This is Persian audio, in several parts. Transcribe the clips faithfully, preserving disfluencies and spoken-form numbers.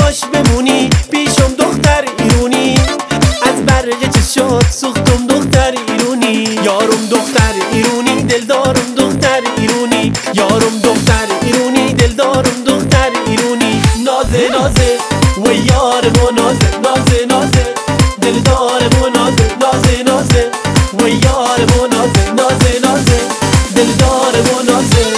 کاش بمونی پیشم دختر ایرونی، از برق چشات سوختم دختر ایرونی. یارم دختر ایرونی دلدارم دختر ایرونی، یارم دختر ایرونی دلدارم دختر ایرونی. نازه نازه و یارم و نازه نازه نازه دلدارم و نازه نازه نازه و یارم و نازه نازه نازه دلدارم و نازه.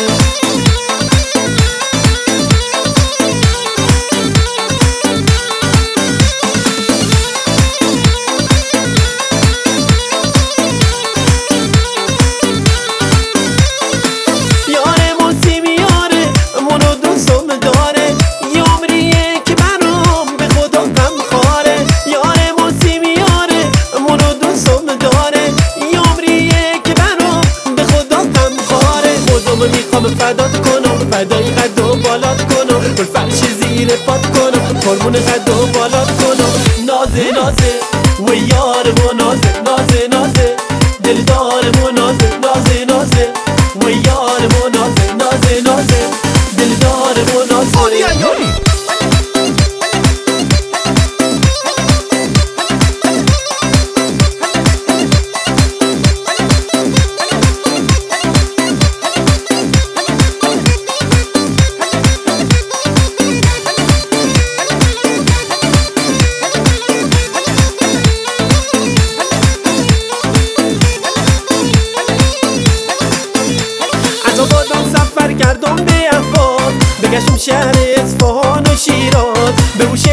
میخوام فدات کنم، فدای قد و بالات کنم، گل فرش زیر پات کنم، فرمون قد و بالات کنم. نازه نازه و یارم و نازه نازه نازه دلدارم و نازه نازه نازه و یارم و نازه نازه نازه دلدارم و نازه. سفر کردم به افغان، بگشتم شهر اصفهان و شیراز، به